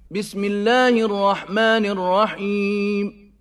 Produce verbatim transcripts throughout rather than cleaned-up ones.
بسم الله الرحمن الرحيم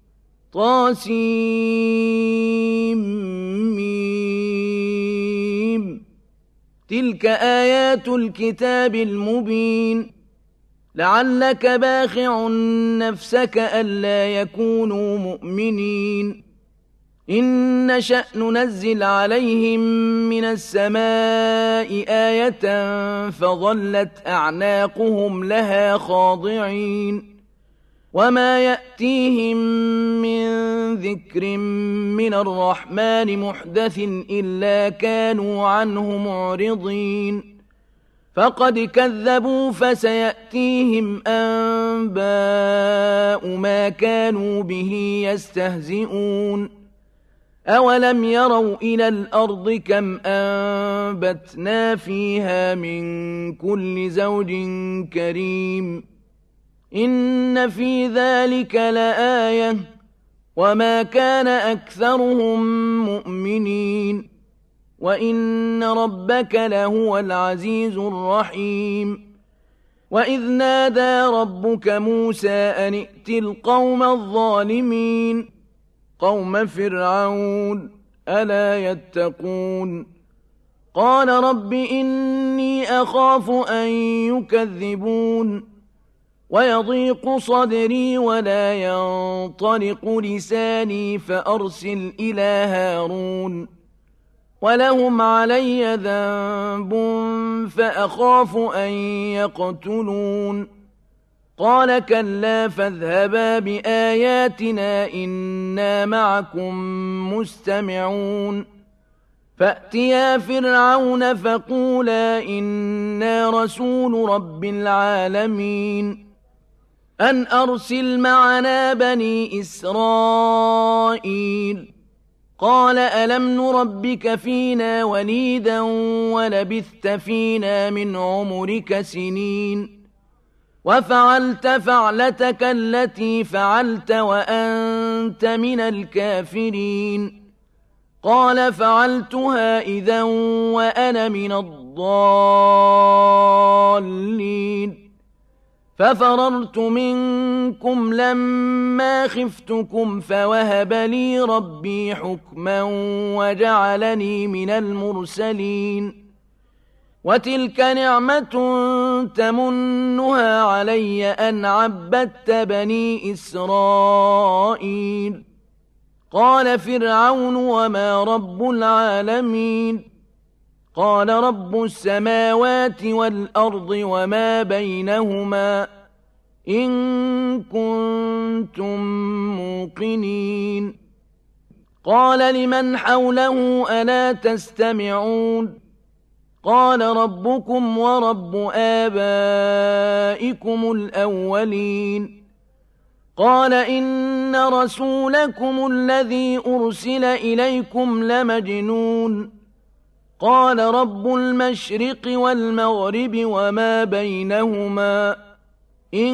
طاسيم تلك آيات الكتاب المبين لعلك باخع نفسك ألا يكونوا مؤمنين إن نشأ ننزل عليهم من السماء آية فظلت أعناقهم لها خاضعين وما يأتيهم من ذكر من الرحمن محدث إلا كانوا عنه معرضين فقد كذبوا فسيأتيهم أنباء ما كانوا به يستهزئون أولم يروا إلى الأرض كم أنبتنا فيها من كل زوج كريم إن في ذلك لآية وما كان أكثرهم مؤمنين وإن ربك لهو العزيز الرحيم وإذ نادى ربك موسى أن ائت القوم الظالمين قوم فرعون ألا يتقون قال رب إني أخاف أن يكذبون ويضيق صدري ولا ينطلق لساني فأرسل إلى هارون ولهم علي ذنب فأخاف أن يقتلون قال كلا فاذهبا بآياتنا إنا معكم مستمعون فأتيا فرعون فقولا إنا رسول رب العالمين أن أرسل معنا بني إسرائيل قال ألم نربك فينا وليدا ولبثت فينا من عمرك سنين وفعلت فعلتك التي فعلت وأنت من الكافرين قال فعلتها إذا وأنا من الضالين ففررت منكم لما خفتكم فوهب لي ربي حكما وجعلني من المرسلين وتلك نعمة تمنها علي أن عبدت بني إسرائيل قال فرعون وما رب العالمين قال رب السماوات والأرض وما بينهما إن كنتم موقنين قال لمن حوله ألا تستمعون قال ربكم ورب آبائكم الأولين قال إن رسولكم الذي أرسل إليكم لمجنون قال رب المشرق والمغرب وما بينهما إن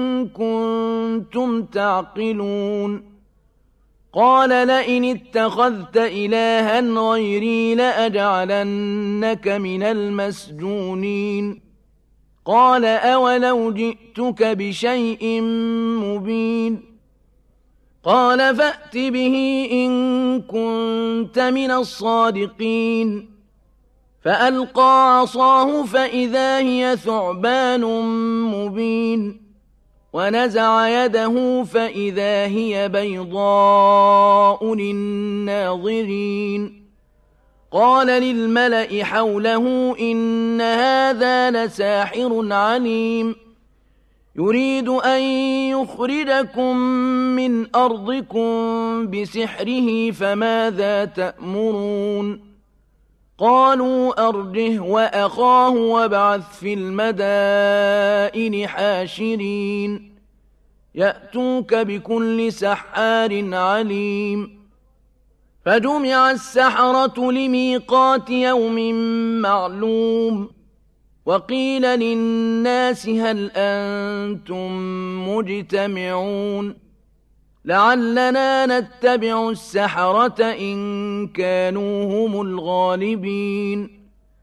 كنتم تعقلون قال لئن اتخذت إلها غيري لأجعلنك من المسجونين قال أولو جئتك بشيء مبين قال فأت به إن كنت من الصادقين فألقى عصاه فإذا هي ثعبان مبين ونزع يده فإذا هي بيضاء للناظرين قال للملأ حوله إن هذا لساحر عليم يريد أن يخرجكم من أرضكم بسحره فماذا تأمرون قالوا أرجه وأخاه وابعث في المدائن حاشرين يأتوك بكل سحار عليم فجمع السحرة لميقات يوم معلوم وقيل للناس هل أنتم مجتمعون لعلنا نتبع السحرة إن كانوا هم الغالبين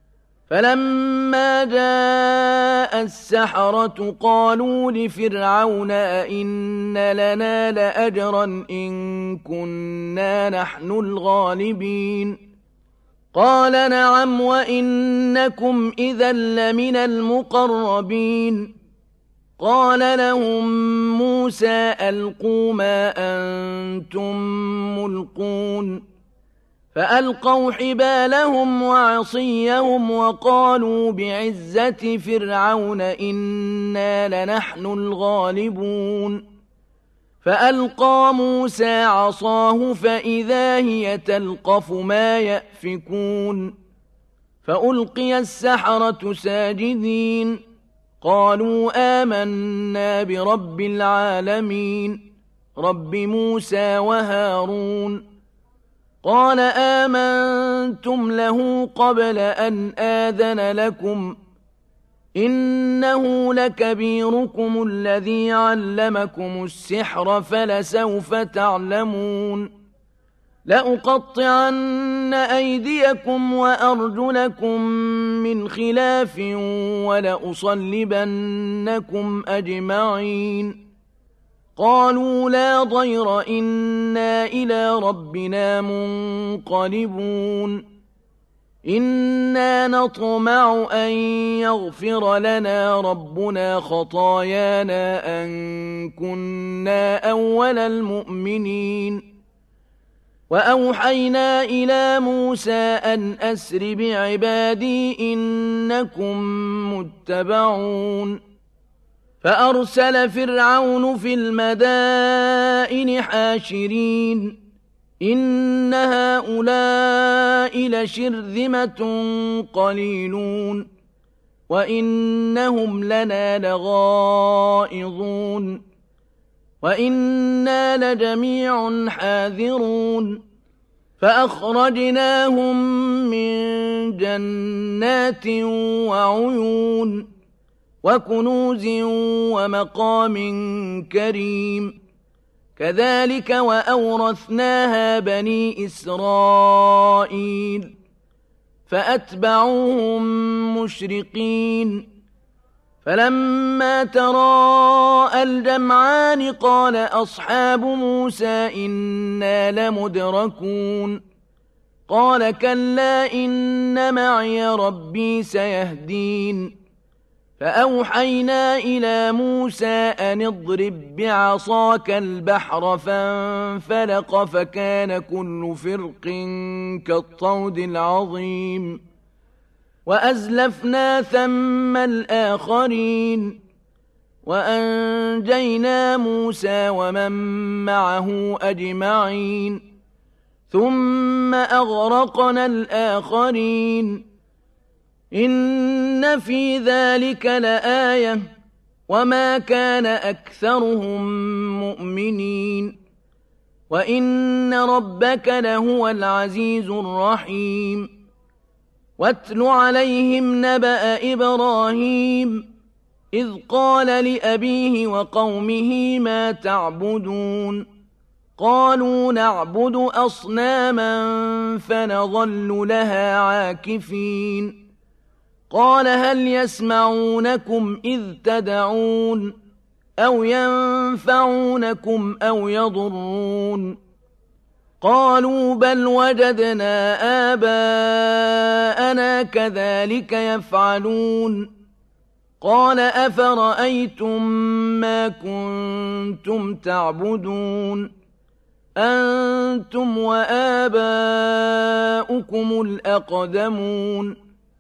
فلما جاء السحرة قالوا لفرعون أئن لنا لأجرا إن كنا نحن الغالبين قال نعم وإنكم إذا لمن المقربين قال لهم موسى ألقوا ما أنتم ملقون فألقوا حبالهم وعصيهم وقالوا بعزة فرعون إنا لنحن الغالبون فألقى موسى عصاه فإذا هي تلقف ما يأفكون فألقي السحرة ساجدين قالوا آمنا برب العالمين رب موسى وهارون قال آمنتم له قبل أن آذن لكم إنه لكبيركم الذي علمكم السحر فلسوف تعلمون لأقطعن أيديكم وأرجلكم من خلاف ولأصلبنكم أجمعين قالوا لا ضير إنا إلى ربنا منقلبون إنا نطمع أن يغفر لنا ربنا خطايانا أن كنا أول المؤمنين وأوحينا إلى موسى أن أسر بعبادي إنكم متبعون فأرسل فرعون في المدائن حاشرين إن هؤلاء لشرذمة قليلون وإنهم لنا لغائظون وإنا لجميع حاذرون فأخرجناهم من جنات وعيون وكنوز ومقام كريم كذلك وأورثناها بني إسرائيل فأتبعوهم مشرقين فلما تراءى الجمعان قال أصحاب موسى إنا لمدركون قال كلا إن معي ربي سيهدين فأوحينا إلى موسى أن اضرب بعصاك البحر فانفلق فكان كل فرق كالطود العظيم وأزلفنا ثم الآخرين وأنجينا موسى ومن معه أجمعين ثم أغرقنا الآخرين إن في ذلك لآية وما كان أكثرهم مؤمنين وإن ربك لهو العزيز الرحيم واتل عليهم نبأ إبراهيم إذ قال لأبيه وقومه ما تعبدون قالوا نعبد أصناما فنظل لها عاكفين قال هل يسمعونكم إذ تدعون أو ينفعونكم أو يضرون قالوا بل وجدنا آباءنا كذلك يفعلون قال أفرأيتم ما كنتم تعبدون أنتم وآباؤكم الأقدمون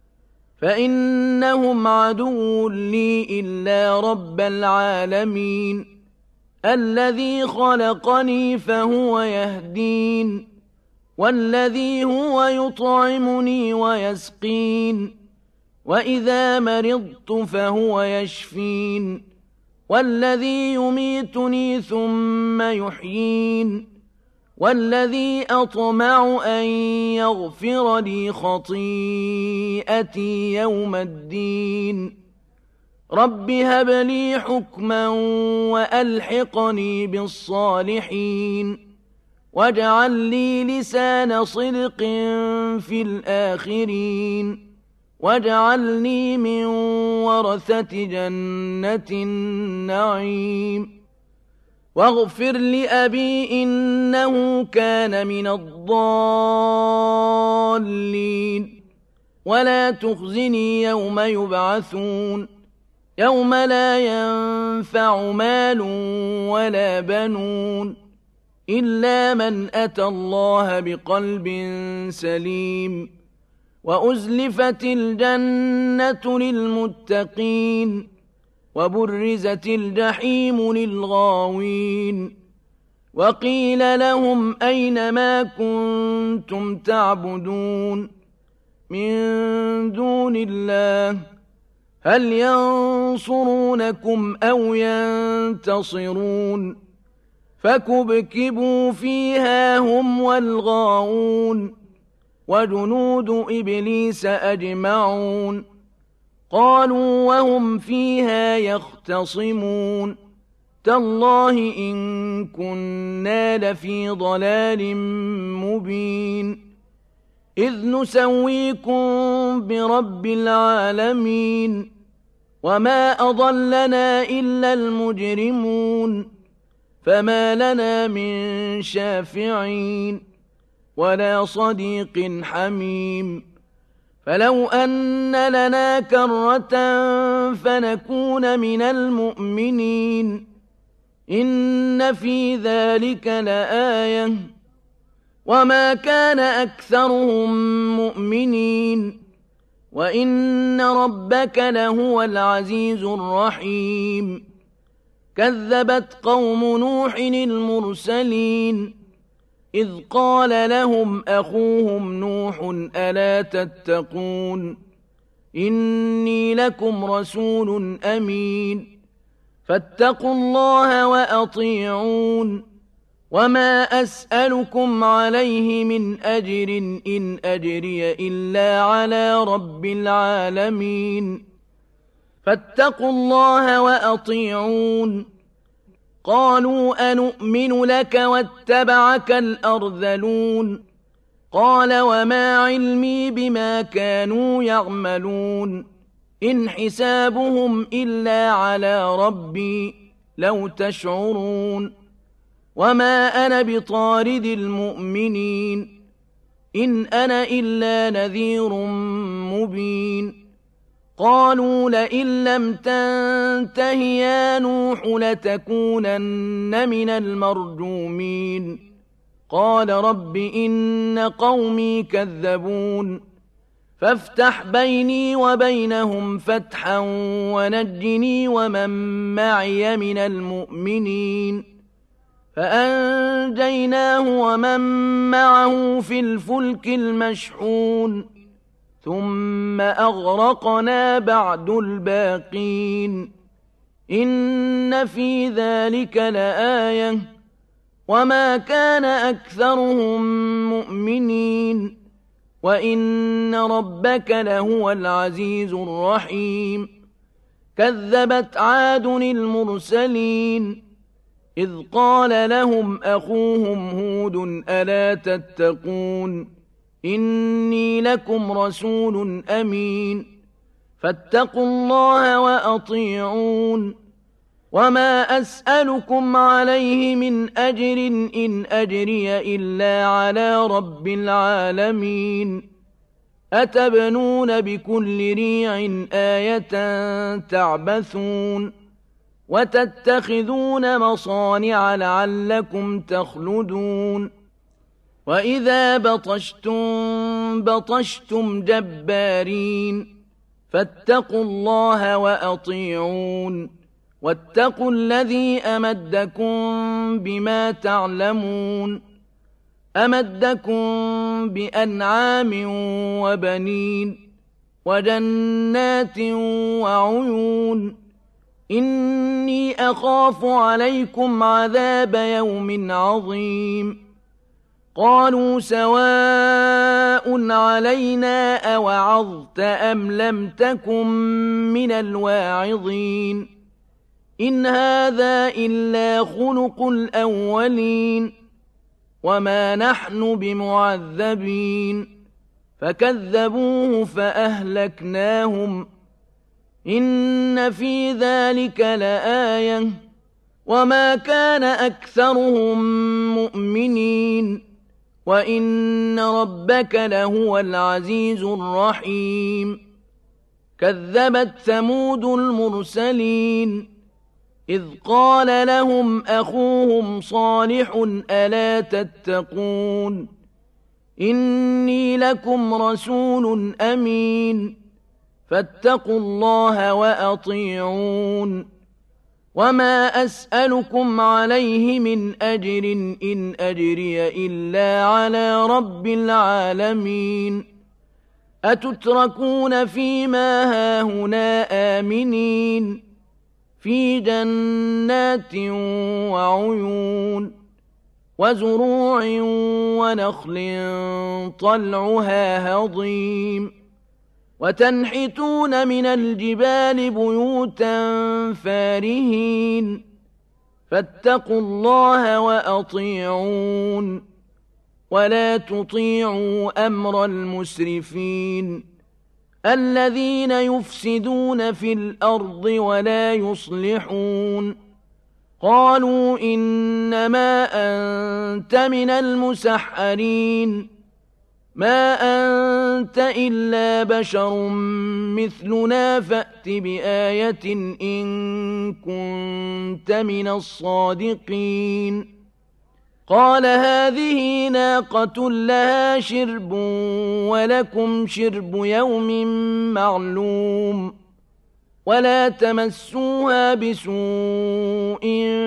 فإنهم عدو لي إلا رب العالمين الذي خلقني فهو يهدين والذي هو يطعمني ويسقين وإذا مرضت فهو يشفين والذي يميتني ثم يحيين والذي أطمع أن يغفر لي خطيئتي يوم الدين رب هب لي حكما وألحقني بالصالحين واجعل لي لسان صدق في الآخرين واجعلني من ورثة جنة النعيم واغفر لأبي إنه كان من الضالين ولا تخزني يوم يبعثون يوم لا ينفع مال ولا بنون إلا من أتى الله بقلب سليم وأزلفت الجنة للمتقين وبرزت الجحيم للغاوين وقيل لهم أين ما كنتم تعبدون من دون الله هل ينصرونكم أو ينتصرون فكبكبوا فيها هم والغاوون وجنود إبليس أجمعون قالوا وهم فيها يختصمون تالله إن كنا لفي ضلال مبين إذ نسويكم برب العالمين وما أضلنا إلا المجرمون فما لنا من شافعين ولا صديق حميم فلو أن لنا كرة فنكون من المؤمنين إن في ذلك لآية وما كان أكثرهم مؤمنين وإن ربك لهو العزيز الرحيم كذبت قوم نوح المرسلين إذ قال لهم أخوهم نوح ألا تتقون إني لكم رسول أمين فاتقوا الله وأطيعون وما أسألكم عليه من أجر إن أجري إلا على رب العالمين فاتقوا الله وأطيعون قالوا أنؤمن لك واتبعك الأرذلون قال وما علمي بما كانوا يعملون إن حسابهم إلا على ربي لو تشعرون وما أنا بطارد المؤمنين إن أنا إلا نذير مبين قالوا لئن لم تنته يا نوح لتكونن من المرجومين قال رب إن قومي كذبون فافتح بيني وبينهم فتحا ونجني ومن معي من المؤمنين فأنجيناه ومن معه في الفلك المشحون ثم أغرقنا بعد الباقين إن في ذلك لآية وما كان أكثرهم مؤمنين وإن ربك لهو العزيز الرحيم كذبت عاد المرسلين إذ قال لهم أخوهم هود ألا تتقون إني لكم رسول أمين فاتقوا الله وأطيعون وما أسألكم عليه من أجر إن أجري إلا على رب العالمين أتبنون بكل ريع آية تعبثون وتتخذون مصانع لعلكم تخلدون وإذا بطشتم بطشتم جبارين فاتقوا الله وأطيعون واتقوا الذي أمدكم بما تعلمون أمدكم بأنعام وبنين وجنات وعيون إني أخاف عليكم عذاب يوم عظيم قالوا سواء علينا أوعظت أم لم تكن من الواعظين إن هذا إلا خلق الأولين وما نحن بمعذبين فكذبوه فأهلكناهم إن في ذلك لآية وما كان أكثرهم مؤمنين وإن ربك لهو العزيز الرحيم كذبت ثمود المرسلين إذ قال لهم أخوهم صالح ألا تتقون إني لكم رسول أمين فاتقوا الله وأطيعون وما أسألكم عليه من أجر إن أجري إلا على رب العالمين أتتركون فيما هاهنا آمنين في جنات وعيون وزروع ونخل طلعها هضيم وتنحتون من الجبال بيوتا فارهين فاتقوا الله وأطيعون ولا تطيعوا أمر المسرفين الذين يفسدون في الأرض ولا يصلحون قالوا إنما أنت من المسحرين ما أنت إلا بشر مثلنا فأت بآية إن كنت من الصادقين قال هذه ناقة لها شرب ولكم شرب يوم معلوم ولا تمسوها بسوء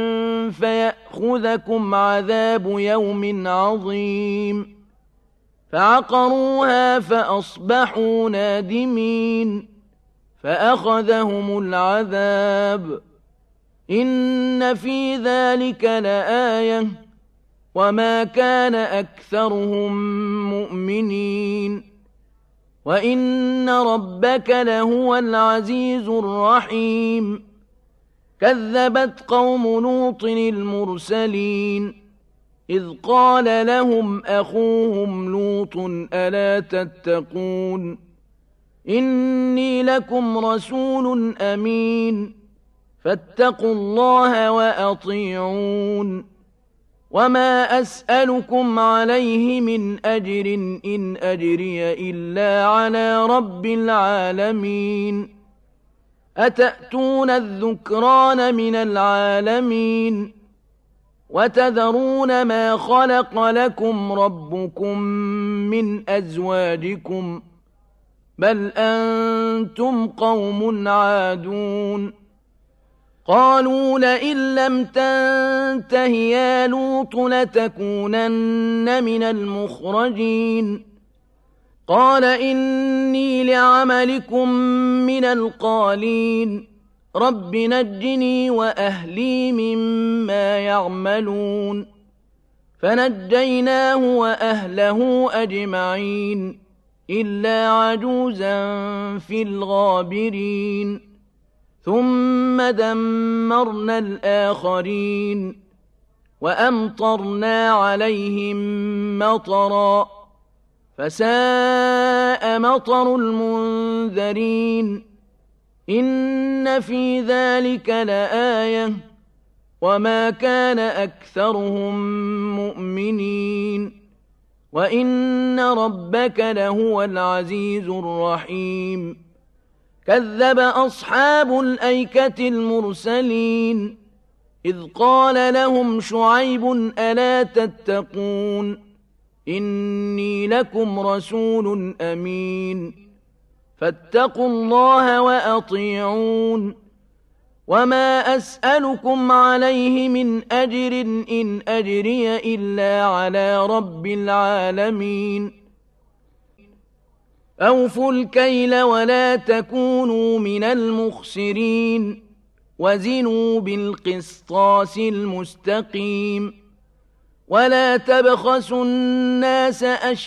فيأخذكم عذاب يوم عظيم فعقروها فأصبحوا نادمين فأخذهم العذاب إن في ذلك لآية وما كان أكثرهم مؤمنين وإن ربك لهو العزيز الرحيم كذبت قوم لوط المرسلين إذ قال لهم أخوهم لوط ألا تتقون إني لكم رسول أمين فاتقوا الله وأطيعون وما أسألكم عليه من أجر إن أجري إلا على رب العالمين أتأتون الذكران من العالمين وتذرون ما خلق لكم ربكم من أزواجكم بل أنتم قوم عادون قالوا لئن لم تنته يا لوط لتكونن من المخرجين قال إني لعملكم من القالين رب نجني وأهلي مما يعملون فنجيناه وأهله أجمعين إلا عجوزا في الغابرين ثم دمرنا الآخرين وأمطرنا عليهم مطرا فساء مطر المنذرين إن في ذلك لآية وما كان أكثرهم مؤمنين وإن ربك لهو العزيز الرحيم كذب أصحاب الأيكة المرسلين إذ قال لهم شعيب ألا تتقون إني لكم رسول أمين فاتقوا الله وأطيعون وما أسألكم عليه من أجر إن أجري إلا على رب العالمين أوفوا الكيل ولا تكونوا من المخسرين وزنوا بالقسطاس المستقيم ولا تبخسوا الناس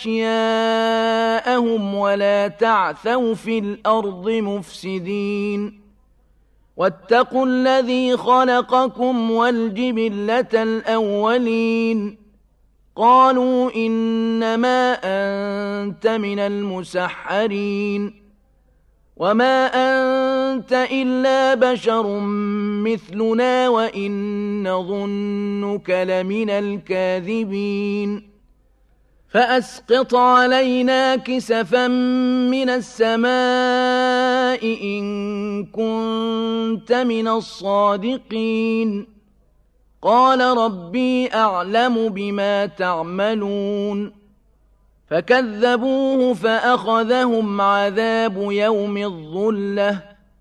أشياءهم ولا تعثوا في الأرض مفسدين واتقوا الذي خلقكم والجبلة الأولين قالوا إنما أنت من المسحرين وما أنت إلا بشر مثلنا وإن نظنك لمن الكاذبين فأسقط علينا كسفا من السماء إن كنت من الصادقين قال ربي أعلم بما تعملون فكذبوه فأخذهم عذاب يوم الظلة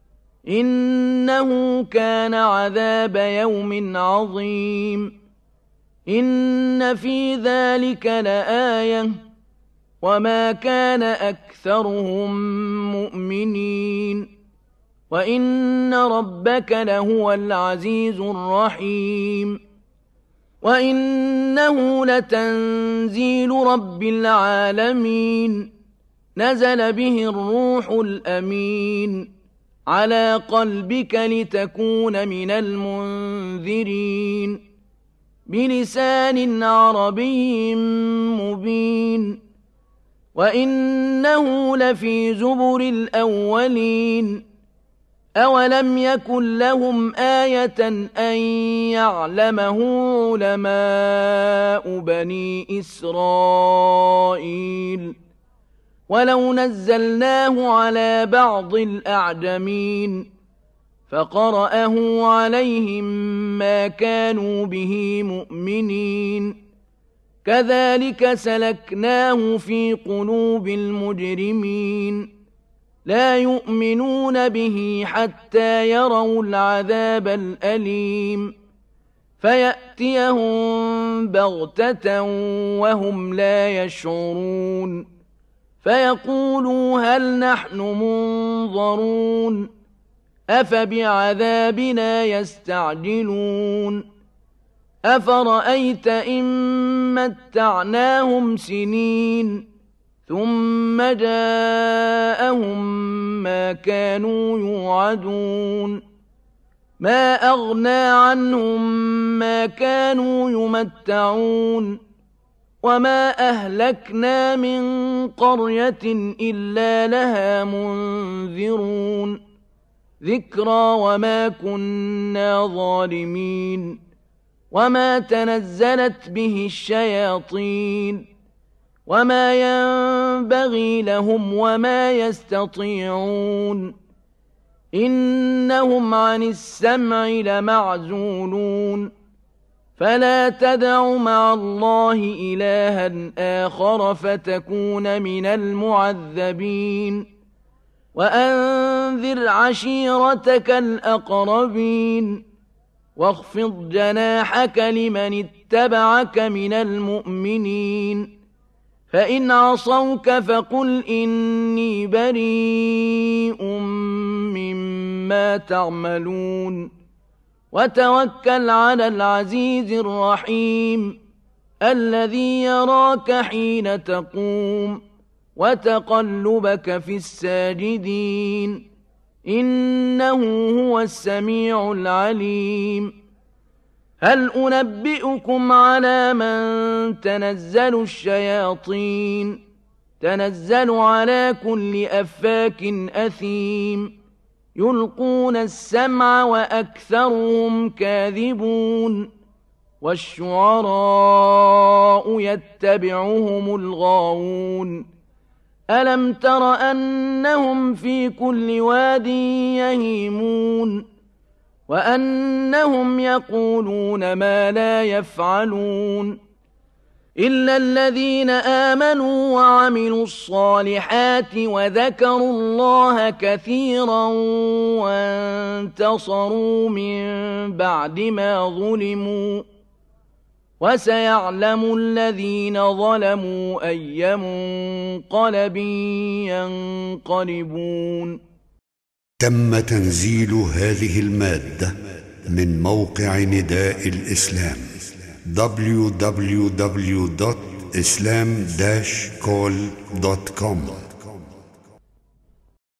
إنه كان عذاب يوم عظيم إن في ذلك لآية وما كان أكثرهم مؤمنين وإن ربك لهو العزيز الرحيم وإنه لتنزيل رب العالمين نزل به الروح الأمين على قلبك لتكون من المنذرين بلسان عربي مبين وإنه لفي زبر الأولين أولم يكن لهم آية أن يعلمه علماء بني إسرائيل ولو نزلناه على بعض الأعجمين فقرأه عليهم ما كانوا به مؤمنين كذلك سلكناه في قلوب المجرمين لا يؤمنون به حتى يروا العذاب الأليم فيأتيهم بغتة وهم لا يشعرون فيقولوا هل نحن منظرون أفبعذابنا يستعجلون أفرأيت إن متعناهم سنين ثم جاءهم ما كانوا يوعدون ما أغنى عنهم ما كانوا يمتعون وما أهلكنا من قرية إلا لها منذرون ذكرى وما كنا ظالمين وما تنزلت به الشياطين وما ينبغي لهم وما يستطيعون إنهم عن السمع لمعزولون فلا تدع مع الله إلها آخر فتكون من المعذبين وأنذر عشيرتك الأقربين واخفض جناحك لمن اتبعك من المؤمنين فإن عصوك فقل إني بريء مما تعملون وتوكل على العزيز الرحيم الذي يراك حين تقوم وتقلبك في الساجدين إنه هو السميع العليم هل أنبئكم على من تنزل الشياطين تنزل على كل أفاك أثيم يلقون السمع وأكثرهم كاذبون والشعراء يتبعهم الغاوون ألم تر أنهم في كل واد يهيمون وأنهم يقولون ما لا يفعلون إلا الذين آمنوا وعملوا الصالحات وذكروا الله كثيرا وانتصروا من بعد ما ظلموا وسيعلم الذين ظلموا أي منقلب ينقلبون. تم تنزيل هذه المادة من موقع نداء الإسلام دبليو دبليو دبليو دوت إسلام داش كول دوت كوم.